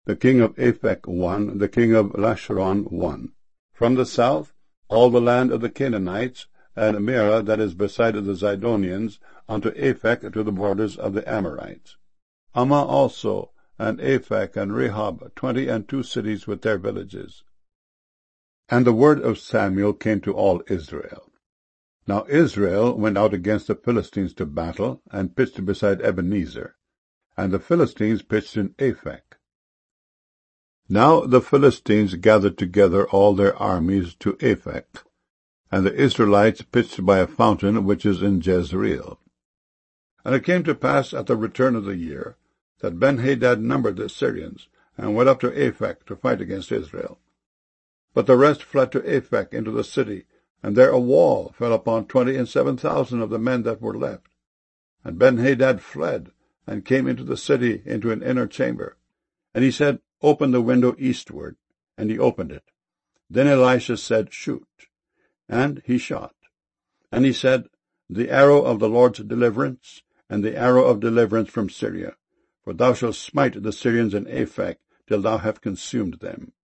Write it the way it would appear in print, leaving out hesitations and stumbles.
The king of Aphek won, the king of Lasharon won. From the south, all the land of the Canaanites, and Mearah that is beside the Zidonians, unto Aphek to the borders of the Amorites. Ammah also, and Aphek, and Rehob, 22 cities with their villages. And the word of Samuel came to all Israel. Now Israel went out against the Philistines to battle, and pitched beside Ebenezer, and the Philistines pitched in Aphek. Now the Philistines gathered together all their armies to Aphek, and the Israelites pitched by a fountain which is in Jezreel. And it came to pass at the return of the year, that Benhadad numbered the Syrians, and went up to Aphek to fight against Israel. But the rest fled to Aphek into the city, and there a wall fell upon 27,000 of the men that were left. And Benhadad fled, and came into the city into an inner chamber. And he said, Open the window eastward. And he opened it. Then Elisha said, Shoot. And he shot. And he said, The arrow of the Lord's deliverance, and the arrow of deliverance from Syria. For thou shalt smite the Syrians in Aphek, till thou have consumed them.